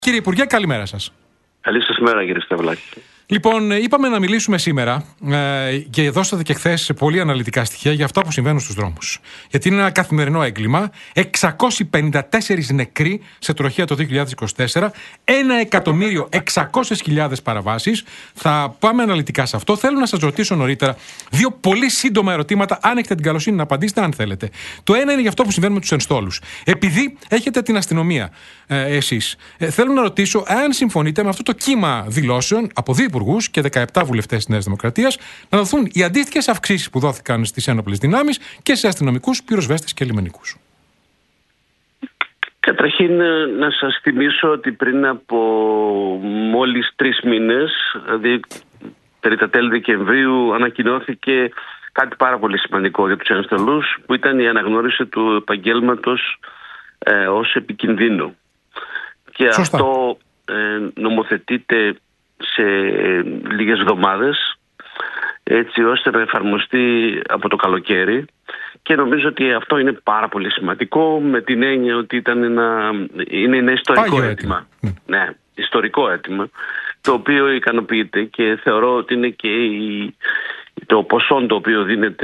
Κύριε Υπουργέ, καλημέρα σας. Καλή σας μέρα, κύριε Σταυλάκη. Λοιπόν, είπαμε να μιλήσουμε σήμερα και δώσατε και χθες πολύ αναλυτικά στοιχεία για αυτά που συμβαίνουν στους δρόμους. Γιατί είναι ένα καθημερινό έγκλημα. 654 νεκροί σε τροχαία το 2024, 1.600.000 παραβάσεις. Θα πάμε αναλυτικά σε αυτό. Θέλω να σας ρωτήσω νωρίτερα δύο πολύ σύντομα ερωτήματα, αν έχετε την καλοσύνη να απαντήσετε, αν θέλετε. Το ένα είναι για αυτό που συμβαίνει με τους ενστόλους. Επειδή έχετε την αστυνομία εσείς, θέλω να ρωτήσω αν συμφωνείτε με αυτό το κύμα δηλώσεων από δύο υπουργούς και 17 βουλευτές της Νέας Δημοκρατίας να δοθούν οι αντίστοιχες αυξήσεις που δόθηκαν στις ένοπλες δυνάμεις και σε αστυνομικούς, πυροσβέστες και λιμενικούς. Καταρχήν να σας θυμίσω ότι πριν από μόλις 3 μήνες, δηλαδή περί τα τέλη Δεκεμβρίου, ανακοινώθηκε κάτι πάρα πολύ σημαντικό για τους ενστολούς, που ήταν η αναγνώριση του επαγγέλματος ως επικινδύνου. Και σωστά. Αυτό νομοθετείται σε λίγες εβδομάδες, έτσι ώστε να εφαρμοστεί από το καλοκαίρι, και νομίζω ότι αυτό είναι πάρα πολύ σημαντικό, με την έννοια ότι είναι ένα ιστορικό αίτημα. Ναι, ιστορικό αίτημα, το οποίο ικανοποιείται, και θεωρώ ότι είναι και το ποσό το οποίο δίνεται,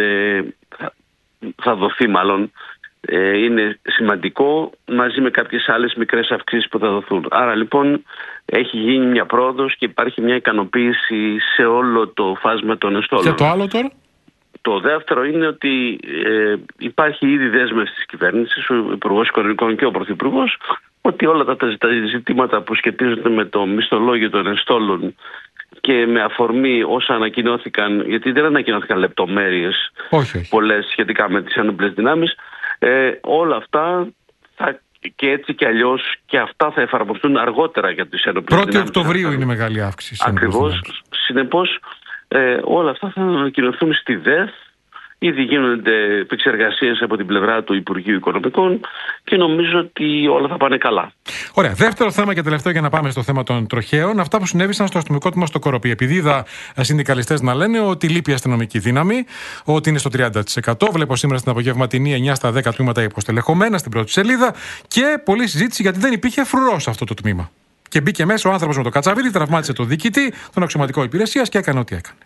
θα δοθεί μάλλον, είναι σημαντικό, μαζί με κάποιες άλλες μικρές αυξήσεις που θα δοθούν. Άρα λοιπόν έχει γίνει μια πρόοδος και υπάρχει μια ικανοποίηση σε όλο το φάσμα των ενστόλων. Και το άλλο τώρα? Το δεύτερο είναι ότι υπάρχει ήδη δέσμευση της κυβέρνησης, ο Υπουργός Οικονομικών και ο Πρωθυπουργός, ότι όλα τα ζητήματα που σχετίζονται με το μισθολόγιο των ενστόλων και με αφορμή όσα ανακοινώθηκαν, γιατί δεν ανακοινώθηκαν λεπτομέρειες πολλές σχετικά με τις ένοπλες δυνάμεις, όλα αυτά και έτσι και αλλιώς και αυτά θα εφαρμοστούν αργότερα για τις ένοπλες δυνάμεις. 1η Οκτωβρίου είναι μεγάλη αύξηση. Ακριβώς. Συνεπώς όλα αυτά θα ανακοινωθούν στη ΔΕΘ. Ήδη γίνονται επεξεργασίες από την πλευρά του Υπουργείου Οικονομικών και νομίζω ότι όλα θα πάνε καλά. Ωραία. Δεύτερο θέμα και τελευταίο, για να πάμε στο θέμα των τροχαίων. Αυτά που συνέβησαν στο αστυνομικό τμήμα στο Κοροπή. Επειδή είδα συνδικαλιστές να λένε ότι λείπει η αστυνομική δύναμη, ότι είναι στο 30%. Βλέπω σήμερα στην απογευματινή 9 στα 10 τμήματα υποστελεχωμένα στην πρώτη σελίδα, και πολλή συζήτηση γιατί δεν υπήρχε φρουρός σε αυτό το τμήμα. Και μπήκε μέσα ο άνθρωπος με το κατσαβίδι, τραυμάτισε τον διοικητή, τον αξιωματικό υπηρεσίας και έκανε ό,τι έκανε.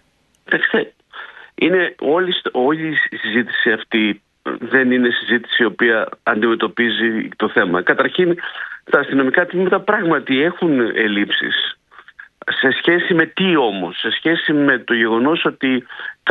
Είναι όλη η συζήτηση αυτή δεν είναι συζήτηση η οποία αντιμετωπίζει το θέμα. Καταρχήν, τα αστυνομικά τμήματα πράγματι έχουν ελλείψεις. Σε σχέση με τι όμως? Σε σχέση με το γεγονός ότι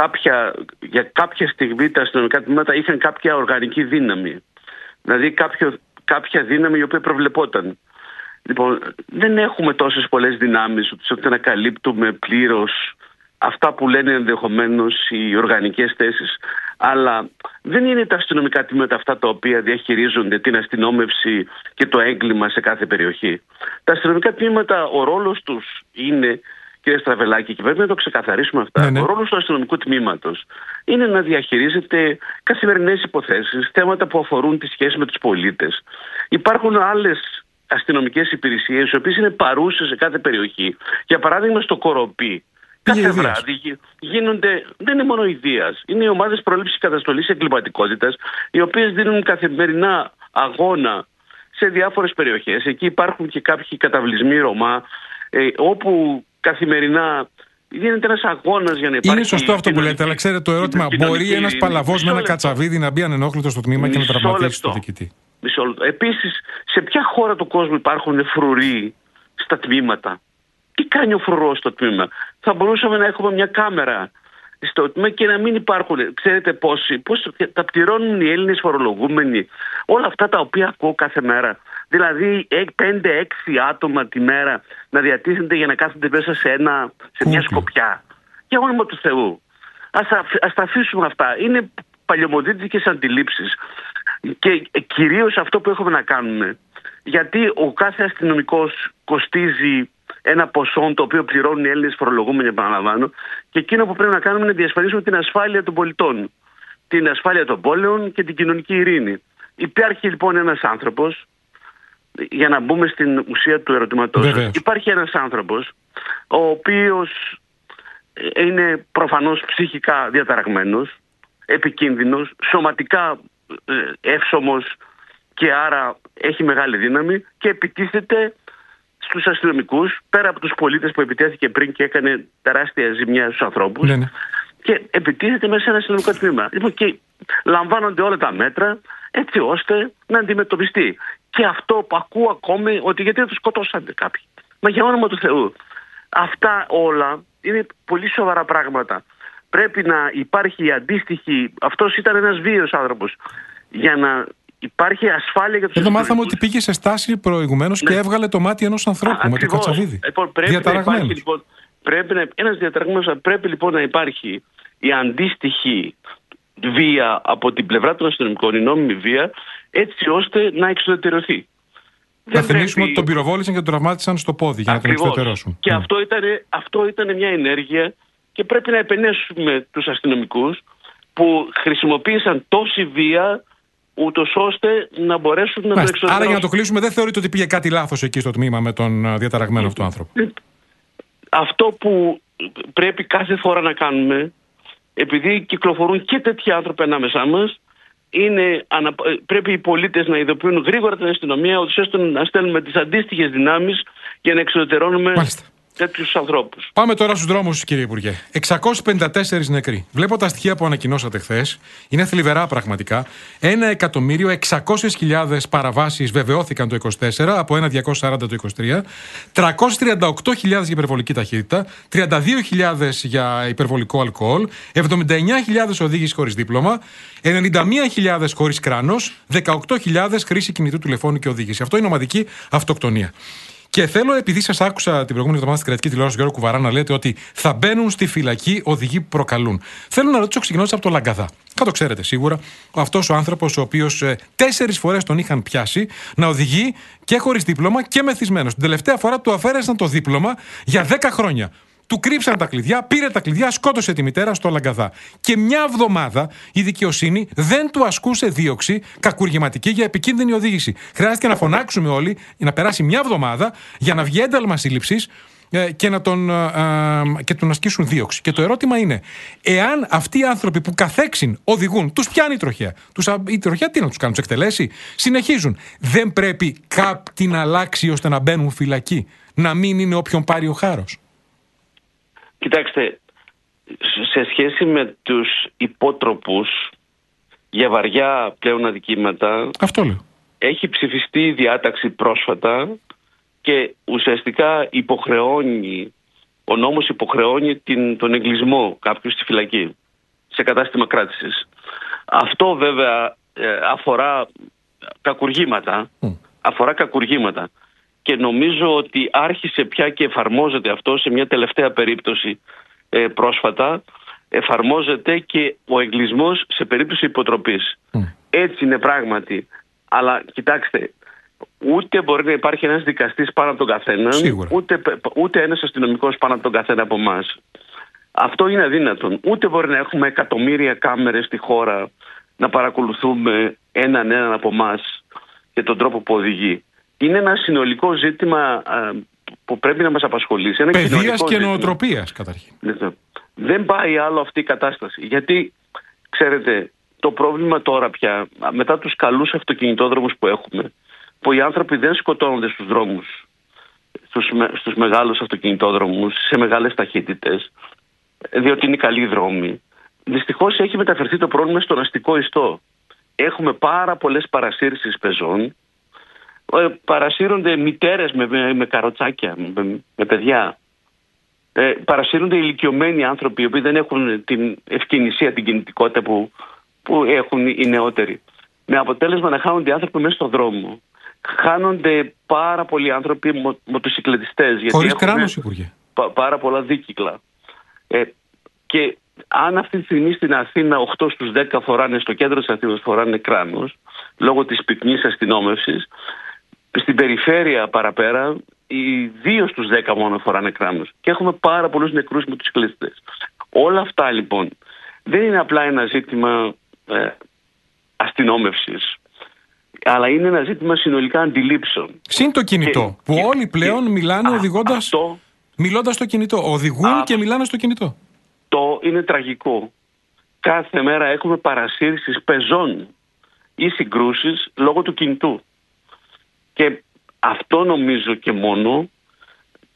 για κάποια στιγμή τα αστυνομικά τμήματα είχαν κάποια οργανική δύναμη. Δηλαδή κάποια δύναμη η οποία προβλεπόταν. Λοιπόν, δεν έχουμε τόσες πολλές δυνάμεις ώστε να καλύπτουμε πλήρως αυτά που λένε ενδεχομένως οι οργανικές θέσεις. Αλλά δεν είναι τα αστυνομικά τμήματα αυτά τα οποία διαχειρίζονται την αστυνόμευση και το έγκλημα σε κάθε περιοχή. Τα αστυνομικά τμήματα, ο ρόλος τους είναι, κύριε Στραβελάκη, και πρέπει να το ξεκαθαρίσουμε αυτά, ο ρόλος του αστυνομικού τμήματος είναι να διαχειρίζεται καθημερινές υποθέσεις, θέματα που αφορούν τη σχέση με τους πολίτες. Υπάρχουν άλλες αστυνομικές υπηρεσίες, οι οποίες είναι παρούσες σε κάθε περιοχή. Για παράδειγμα, στο Κοροπή. Κάθε βράδυ γίνονται, δεν είναι μόνο ιδείας, είναι οι ομάδες πρόληψης καταστολής εγκληματικότητας, οι οποίες δίνουν καθημερινά αγώνα σε διάφορες περιοχές. Εκεί υπάρχουν και κάποιοι καταβλισμοί Ρωμά, όπου καθημερινά γίνεται ένας αγώνας για να υπάρχει. Είναι σωστό αυτό που λέτε, αλλά ξέρετε το ερώτημα, μπορεί ένας παλαβός με ένα κατσαβίδι να μπει ανενόχλητος στο τμήμα και να τραυματίσει τον διοικητή? Επίσης, σε ποια χώρα του κόσμου υπάρχουν φρουροί στα τμήματα? Τι κάνει ο φρουρός στο τμήμα? Θα μπορούσαμε να έχουμε μια κάμερα στο τμήμα και να μην υπάρχουν. Ξέρετε πώς τα πληρώνουν οι Έλληνες φορολογούμενοι? Όλα αυτά τα οποία ακούω κάθε μέρα. Δηλαδή 5-6 άτομα τη μέρα να διατίθενται για να κάθονται μέσα σε μια σκοπιά. Για όνομα του Θεού. Ας τα αφήσουμε αυτά. Είναι παλιωμοδίτικες αντιλήψεις. Και κυρίως αυτό που έχουμε να κάνουμε. Γιατί ο κάθε αστυνομικός κοστίζει ένα ποσό το οποίο πληρώνουν οι Έλληνες φορολογούμενοι, επαναλαμβάνω, και εκείνο που πρέπει να κάνουμε είναι να διασφαλίσουμε την ασφάλεια των πολιτών, την ασφάλεια των πόλεων και την κοινωνική ειρήνη. Υπάρχει λοιπόν ένας άνθρωπος, για να μπούμε στην ουσία του ερωτηματός, υπάρχει ένας άνθρωπος ο οποίος είναι προφανώς ψυχικά διαταραγμένος, επικίνδυνος, σωματικά εύσωμος και άρα έχει μεγάλη δύναμη και επιτίθεται στους αστυνομικούς, πέρα από τους πολίτες που επιτέθηκε πριν και έκανε τεράστια ζημιά στους ανθρώπους, Ναι. και επιτίθεται μέσα σε ένα αστυνομικό τμήμα. Λοιπόν, και λαμβάνονται όλα τα μέτρα έτσι ώστε να αντιμετωπιστεί. Και αυτό που ακούω ακόμη, ότι γιατί δεν τους σκοτώσατε κάποιοι. Μα για όνομα του Θεού. Αυτά όλα είναι πολύ σοβαρά πράγματα. Πρέπει να υπάρχει αντίστοιχη. Αυτός ήταν ένας βίαιος άνθρωπος. Για να υπάρχει ασφάλεια για τους Εδώ μάθαμε αστυνομικούς. ότι πήγε σε στάση προηγουμένως και έβγαλε το μάτι ενός ανθρώπου με το Κατσαβίδι. Ένας διαταραγμένος, πρέπει λοιπόν να υπάρχει η αντίστοιχη βία από την πλευρά των αστυνομικών, η νόμιμη βία, έτσι ώστε να εξουδετερωθεί. Να θυμίσουμε ότι τον πυροβόλησαν και τον τραυμάτισαν στο πόδι για να τον εξουδετερώσουν. Και αυτό ήταν μια ενέργεια, και πρέπει να επενέσουμε τους αστυνομικούς που χρησιμοποίησαν τόση βία, ούτως ώστε να μπορέσουν να το εξουδετερώσουν. Άρα, για να το κλείσουμε, δεν θεωρείτε ότι πήγε κάτι λάθος εκεί στο τμήμα με τον διαταραγμένο αυτό άνθρωπο? Αυτό που πρέπει κάθε φορά να κάνουμε, επειδή κυκλοφορούν και τέτοιοι άνθρωποι ανάμεσά μας, πρέπει οι πολίτες να ειδοποιούν γρήγορα την αστυνομία, ώστε να στέλνουμε τις αντίστοιχες δυνάμεις για να εξουδετερώνουμε τέτοιους ανθρώπους. Πάμε τώρα στους δρόμους, κύριε Υπουργέ. 654 νεκροί. Βλέπω τα στοιχεία που ανακοινώσατε χθες. Είναι θλιβερά πραγματικά. 1.600.000 παραβάσεις βεβαιώθηκαν το 24, από 1.240 το 23. 338.000 για υπερβολική ταχύτητα. 32.000 για υπερβολικό αλκοόλ. 79.000 οδήγηση χωρίς δίπλωμα. 91.000 χωρίς κράνος. 18.000 χρήση κινητού τηλεφώνου και οδήγηση. Αυτό είναι ομαδική αυτοκτονία. Και θέλω, επειδή σας άκουσα την προηγούμενη εβδομάδα στην κρατική τηλεόραση Γιώργο Κουβαρά να λέτε ότι θα μπαίνουν στη φυλακή οδηγοί που προκαλούν. Θέλω να ρωτήσω, ξεκινώντας από το Λαγκαδά. Το ξέρετε σίγουρα. Αυτός ο άνθρωπος, ο οποίος 4 φορές τον είχαν πιάσει να οδηγεί και χωρίς δίπλωμα και μεθυσμένος. Την τελευταία φορά του αφαίρεσαν το δίπλωμα για 10 χρόνια. Του κρύψαν τα κλειδιά, πήρε τα κλειδιά, σκότωσε τη μητέρα στο Λαγκαδά. Και μια εβδομάδα η δικαιοσύνη δεν του ασκούσε δίωξη κακουργηματική για επικίνδυνη οδήγηση. Χρειάστηκε να φωνάξουμε όλοι, να περάσει μια εβδομάδα για να βγει ένταλμα σύλληψης και να τον ασκήσουν δίωξη. Και το ερώτημα είναι, εάν αυτοί οι άνθρωποι που καθέξιν οδηγούν, τους πιάνει η τροχέα. Η τροχέα τι να τους κάνουν, τους εκτελέσει? Συνεχίζουν. Δεν πρέπει κάτι να αλλάξει ώστε να μπαίνουν φυλακή? Να μην είναι όποιον πάρει ο χάρος? Κοιτάξτε, σε σχέση με τους υπότροπους για βαριά πλέον αδικήματα, αυτό λέω, έχει ψηφιστεί η διάταξη πρόσφατα και ουσιαστικά ο νόμος υποχρεώνει τον εγκλισμό κάποιου στη φυλακή, σε κατάστημα κράτησης. Αυτό βέβαια αφορά κακουργήματα. Και νομίζω ότι άρχισε πια και εφαρμόζεται αυτό σε μια τελευταία περίπτωση πρόσφατα. Εφαρμόζεται και ο εγκλισμός σε περίπτωση υποτροπής. Έτσι είναι πράγματι. Αλλά κοιτάξτε, ούτε μπορεί να υπάρχει ένας δικαστής πάνω από τον καθένα, ούτε ένας αστυνομικός πάνω από τον καθένα από εμάς. Αυτό είναι αδύνατον. Ούτε μπορεί να έχουμε εκατομμύρια κάμερες στη χώρα να παρακολουθούμε έναν από εμάς και τον τρόπο που οδηγεί. Είναι ένα συνολικό ζήτημα που πρέπει να μας απασχολήσει. Παιδείας και νοοτροπίας καταρχήν. Δεν πάει άλλο αυτή η κατάσταση. Γιατί, ξέρετε, το πρόβλημα τώρα πια, μετά τους καλούς αυτοκινητόδρομους που έχουμε, που οι άνθρωποι δεν σκοτώνονται στους δρόμους, στους μεγάλους αυτοκινητόδρομους, σε μεγάλες ταχύτητες, διότι είναι καλοί δρόμοι. Δυστυχώς έχει μεταφερθεί το πρόβλημα στον αστικό ιστό. Έχουμε πάρα πολλές παρασύρσεις πεζών. Παρασύρονται μητέρες με καροτσάκια, με παιδιά. Παρασύρονται ηλικιωμένοι άνθρωποι, οι οποίοι δεν έχουν την ευκαινησία, την κινητικότητα που έχουν οι νεότεροι. Με αποτέλεσμα να χάνονται οι άνθρωποι μέσα στον δρόμο. Χάνονται πάρα πολλοί άνθρωποι μοτοσυκλετιστές. Χωρίς κράνος, Υπουργέ. Πάρα πολλά δίκυκλα. Και αν αυτή τη στιγμή στην Αθήνα 8 στους 10 φοράνε, στο κέντρο της Αθήνας φοράνε κράνος, λόγω της πυκνής αστυνόμευσης, στην περιφέρεια παραπέρα, οι 2 στους 10 μόνο φοράνε κράνος. Και έχουμε πάρα πολλούς νεκρούς μοτοσυκλετιστές. Όλα αυτά λοιπόν δεν είναι απλά ένα ζήτημα αστυνόμευσης, αλλά είναι ένα ζήτημα συνολικά αντιλήψεων. Συν το κινητό, που όλοι πλέον μιλάνε μιλώντας στο κινητό. Οδηγούν και μιλάνε στο κινητό. Το είναι τραγικό. Κάθε μέρα έχουμε παρασύρσεις πεζών ή συγκρούσεις λόγω του κινητού. Και αυτό νομίζω και μόνο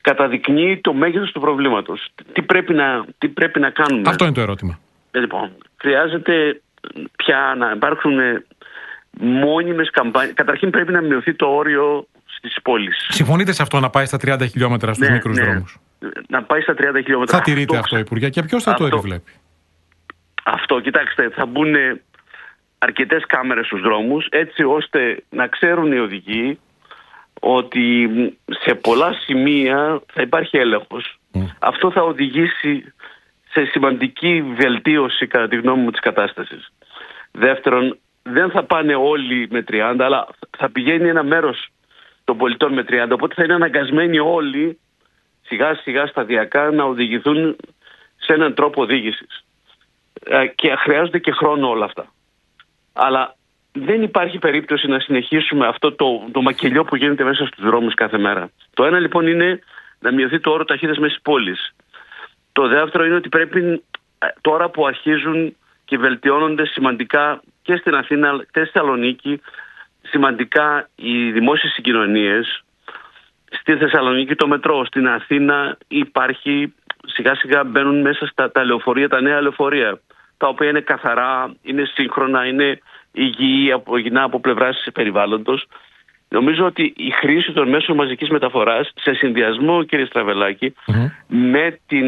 καταδεικνύει το μέγεθος του προβλήματος. Τι πρέπει να κάνουμε. Αυτό είναι το ερώτημα. Λοιπόν, χρειάζεται πια να υπάρχουν μόνιμες καμπάνιες. Καταρχήν πρέπει να μειωθεί το όριο στις πόλεις. Συμφωνείτε σε αυτό, να πάει στα 30 χιλιόμετρα στους μικρούς δρόμους? Να πάει στα 30 χιλιόμετρα. Θα τηρείτε αυτό, Υπουργέ, και ποιος θα το επιβλέπει? Αυτό, κοιτάξτε, θα μπουν αρκετές κάμερες στους δρόμους, έτσι ώστε να ξέρουν οι οδηγοί ότι σε πολλά σημεία θα υπάρχει έλεγχος. Αυτό θα οδηγήσει σε σημαντική βελτίωση, κατά τη γνώμη μου, της κατάστασης. Δεύτερον, δεν θα πάνε όλοι με 30, αλλά θα πηγαίνει ένα μέρος των πολιτών με 30, οπότε θα είναι αναγκασμένοι όλοι σιγά σιγά σταδιακά να οδηγηθούν σε έναν τρόπο οδήγησης. Και χρειάζονται και χρόνο όλα αυτά. Αλλά δεν υπάρχει περίπτωση να συνεχίσουμε αυτό το μακελιό που γίνεται μέσα στους δρόμους κάθε μέρα. Το ένα λοιπόν είναι να μειωθεί το όρο ταχύτητας μέσα στις πόλεις. Το δεύτερο είναι ότι πρέπει, τώρα που αρχίζουν και βελτιώνονται σημαντικά και στην Αθήνα και στη Θεσσαλονίκη, σημαντικά οι δημόσιες συγκοινωνίες, στη Θεσσαλονίκη το μετρό, στην Αθήνα υπάρχει, σιγά σιγά μπαίνουν μέσα τα λεωφορεία, τα νέα λεωφορεία, τα οποία είναι καθαρά, είναι σύγχρονα, είναι υγιεινά από πλευράς περιβάλλοντος. Νομίζω ότι η χρήση των μέσων μαζικής μεταφοράς, σε συνδυασμό, κύριε Στραβελάκη, με την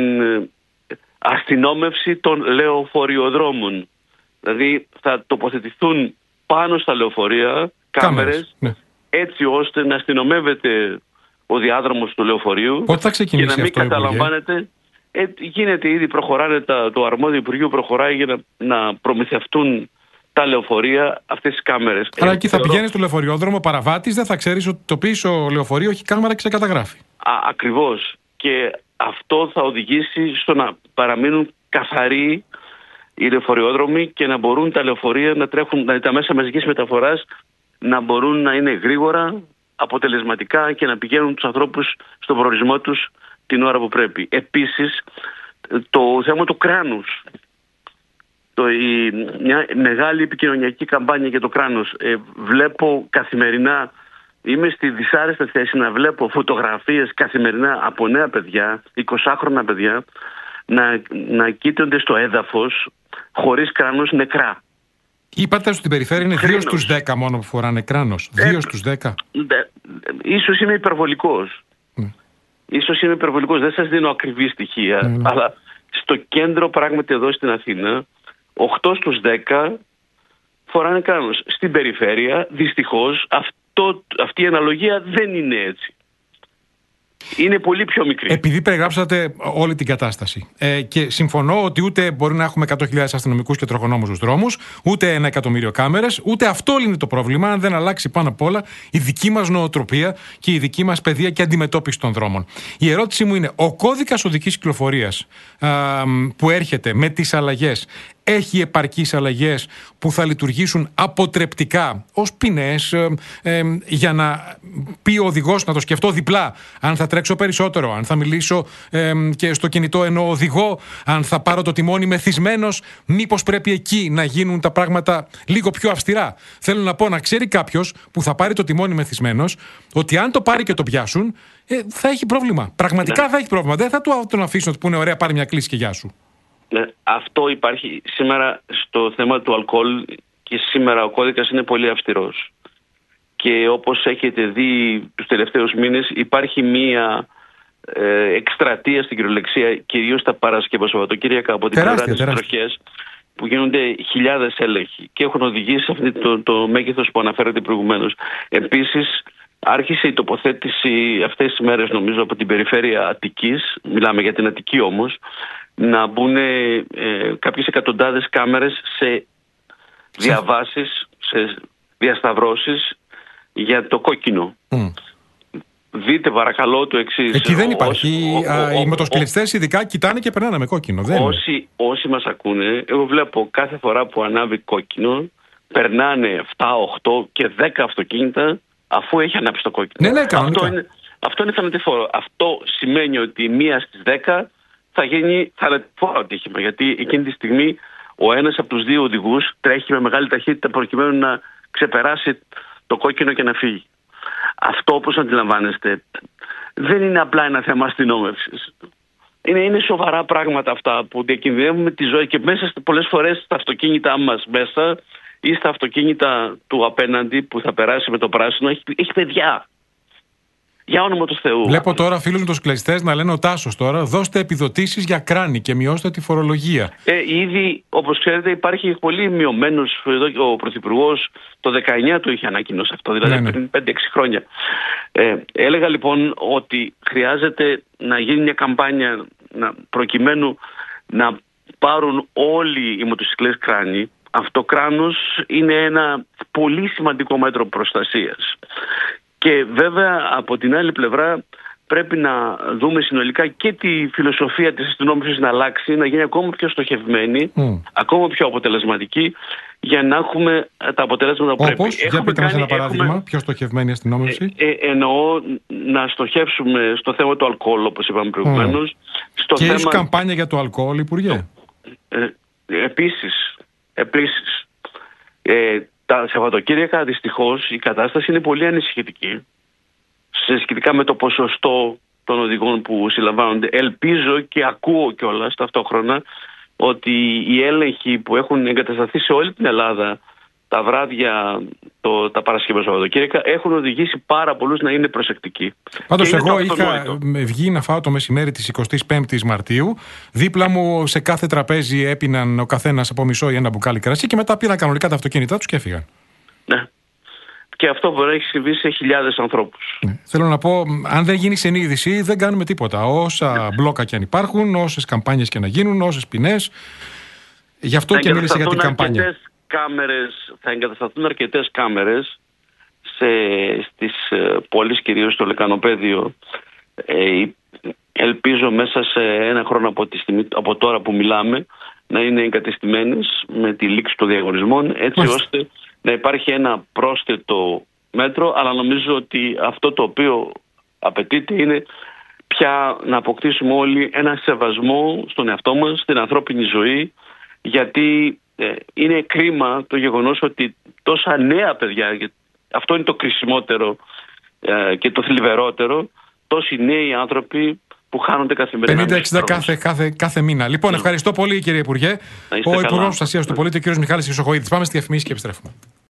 αστυνόμευση των λεωφοριοδρόμων. Δηλαδή θα τοποθετηθούν πάνω στα λεωφορεία κάμερες, έτσι ώστε να αστυνομεύεται ο διάδρομος του λεωφορείου. Πότε θα ξεκινήσει και να μην αυτό, καταλαμβάνεται. Γίνεται ήδη, προχωράνε το αρμόδιο Υπουργείο προχωράει για να προμηθευτούν τα λεωφορεία αυτές τις κάμερες. Αλλά εκεί θα πηγαίνει στο λεωφοριόδρομο παραβάτης, δεν θα ξέρεις ότι το πίσω λεωφορείο έχει κάμερα και σε καταγράφει. Ακριβώς. Και αυτό θα οδηγήσει στο να παραμείνουν καθαροί οι λεωφοριόδρομοι και να μπορούν τα λεωφορεία να τρέχουν, δηλαδή τα μέσα μαζικής μεταφοράς να μπορούν να είναι γρήγορα, αποτελεσματικά και να πηγαίνουν τους ανθρώπους στον προορισμό τους την ώρα που πρέπει. Επίσης, το θέμα του κράνους. Μια μεγάλη επικοινωνιακή καμπάνια για το κράνος. Βλέπω καθημερινά, είμαι στη δυσάρεστη θέση να βλέπω φωτογραφίες καθημερινά από νέα παιδιά, 20χρονα παιδιά, να κοίτονται στο έδαφος χωρίς κράνος, νεκρά. Είπατε στην περιφέρεια είναι 2 στους 10 μόνο που φοράνε κράνος. 2 στους 10. Ίσως είμαι υπερβολικός. Ίσως είμαι υπερβολικός, δεν σας δίνω ακριβή στοιχεία, αλλά στο κέντρο πράγματι εδώ στην Αθήνα 8 στους 10 φοράνε κράνος. Στην περιφέρεια δυστυχώς αυτή η αναλογία δεν είναι έτσι. Είναι πολύ πιο μικρή. Επειδή περιγράψατε όλη την κατάσταση και συμφωνώ ότι ούτε μπορεί να έχουμε 100.000 αστυνομικούς και τροχονόμους στους δρόμους, ούτε 1 εκατομμύριο κάμερες, ούτε αυτό είναι το πρόβλημα, αν δεν αλλάξει πάνω απ' όλα η δική μας νοοτροπία και η δική μας παιδεία και αντιμετώπιση των δρόμων. Η ερώτηση μου είναι, ο κώδικας οδικής κυκλοφορίας που έρχεται με τις αλλαγές έχει επαρκείς αλλαγές που θα λειτουργήσουν αποτρεπτικά ως ποινές για να πει ο οδηγός, να το σκεφτώ διπλά, αν θα τρέξω περισσότερο, αν θα μιλήσω και στο κινητό ενώ οδηγώ, αν θα πάρω το τιμόνι μεθυσμένος, μήπως πρέπει εκεί να γίνουν τα πράγματα λίγο πιο αυστηρά. Θέλω να πω, να ξέρει κάποιος που θα πάρει το τιμόνι μεθυσμένος ότι αν το πάρει και το πιάσουν θα έχει πρόβλημα. Πραγματικά θα έχει πρόβλημα. Δεν θα τον αφήσουν να του πούνε ωραία, πάρει μια κλίση και γεια σου. Αυτό υπάρχει σήμερα στο θέμα του αλκοόλ και σήμερα ο κώδικας είναι πολύ αυστηρός. Και όπως έχετε δει τους τελευταίους μήνες υπάρχει μία εκστρατεία στην κυριολεξία, κυρίως τα Παρασκευά Σαββατοκύριακα από την πλευρά της τροχές, που γίνονται χιλιάδες έλεγχοι και έχουν οδηγήσει σε αυτό το μέγεθος που αναφέρατε προηγουμένως. Επίσης άρχισε η τοποθέτηση αυτές τις μέρες, νομίζω, από την περιφέρεια Αττικής, μιλάμε για την Αττική όμως, να μπουν κάποιες εκατοντάδες κάμερες σε διαβάσεις, σε διασταυρώσεις για το κόκκινο. Δείτε παρακαλώ το εξής. Εκεί δεν υπάρχει. Οι μοτοσυκλετιστές ειδικά κοιτάνε και περνάνε με κόκκινο. Όσοι μας ακούνε, εγώ βλέπω κάθε φορά που ανάβει κόκκινο, περνάνε 7, 8 και 10 αυτοκίνητα αφού έχει ανάψει το κόκκινο. Ναι, αυτό είναι θανατηφόρο. Αυτό σημαίνει ότι 1 στις 10 θα γίνει θανατηφόρο ατύχημα. Γιατί εκείνη τη στιγμή ο ένας από τους δύο οδηγούς τρέχει με μεγάλη ταχύτητα προκειμένου να ξεπεράσει το κόκκινο και να φύγει. Αυτό, όπως αντιλαμβάνεστε, δεν είναι απλά ένα θέμα αστυνόμευσης. Είναι σοβαρά πράγματα αυτά που διακινδυνεύουμε τη ζωή και μέσα πολλές φορές στα αυτοκίνητά μας μέσα ή στα αυτοκίνητα του απέναντι που θα περάσει με το πράσινο έχει παιδιά. Για όνομα του Θεού. Βλέπω τώρα φίλους μοτοσυκλετιστές να λένε ο Τάσος τώρα, δώστε επιδοτήσεις για κράνη και μειώστε τη φορολογία. Ήδη, όπως ξέρετε, υπάρχει πολύ μειωμένος. Ο Πρωθυπουργός το 19 του είχε ανακοινώσει αυτό, δηλαδή πριν 5-6 χρόνια. Έλεγα λοιπόν ότι χρειάζεται να γίνει μια καμπάνια προκειμένου να πάρουν όλοι οι μοτοσυκλέτες κράνη. Αυτό κράνος είναι ένα πολύ σημαντικό μέτρο προστασίας. Και βέβαια από την άλλη πλευρά πρέπει να δούμε συνολικά και τη φιλοσοφία της αστυνόμευσης να αλλάξει, να γίνει ακόμα πιο στοχευμένη, ακόμα πιο αποτελεσματική, για να έχουμε τα αποτελέσματα που πρέπει. Όπως, για πείτε μας ένα παράδειγμα, πιο στοχευμένη αστυνόμευση. Εννοώ να στοχεύσουμε στο θέμα του αλκοόλ, όπως είπαμε προηγουμένως. Και ίσως καμπάνια για το αλκοόλ, Υπουργέ. Επίσης. Τα Σαββατοκύριακα δυστυχώς η κατάσταση είναι πολύ ανησυχητική σχετικά με το ποσοστό των οδηγών που συλλαμβάνονται. Ελπίζω και ακούω κιόλας ταυτόχρονα ότι οι έλεγχοι που έχουν εγκατασταθεί σε όλη την Ελλάδα τα βράδια, τα Παρασκευή Σαββατοκύριακα έχουν οδηγήσει πάρα πολλούς να είναι προσεκτικοί. Πάντως εγώ είχα βγει να φάω το μεσημέρι της 25ης Μαρτίου. Δίπλα μου σε κάθε τραπέζι έπιναν ο καθένας από μισό ή ένα μπουκάλι κρασί και μετά πήραν κανονικά τα αυτοκίνητά τους και έφυγαν. Ναι. Και αυτό μπορεί να έχει συμβεί σε χιλιάδες ανθρώπους. Θέλω να πω, αν δεν γίνει συνείδηση, δεν κάνουμε τίποτα. Όσα μπλόκα και αν υπάρχουν, όσες καμπάνιες και να γίνουν, όσες ποινές. Γι' αυτό και μίλησα για την καμπάνια. Θα εγκατασταθούν αρκετές κάμερες στις πόλεις, κυρίως στο Λεκανοπέδιο. Ελπίζω μέσα σε ένα χρόνο από τώρα που μιλάμε να είναι εγκατεστημένες με τη λήξη των διαγωνισμών, έτσι ώστε να υπάρχει ένα πρόσθετο μέτρο, αλλά νομίζω ότι αυτό το οποίο απαιτείται είναι πια να αποκτήσουμε όλοι ένα σεβασμό στον εαυτό μας, στην ανθρώπινη ζωή, γιατί είναι κρίμα το γεγονός ότι τόσα νέα παιδιά, αυτό είναι το κρισιμότερο και το θλιβερότερο, τόσοι νέοι άνθρωποι που χάνονται καθημερινά. 50-60 κάθε μήνα. Λοιπόν, ευχαριστώ πολύ κύριε Υπουργέ. Ο Υπουργός Προστασίας του Πολίτη, ο κύριος Μιχάλης Χρυσοχοΐδης. Πάμε στη διαφημίση και επιστρέφουμε.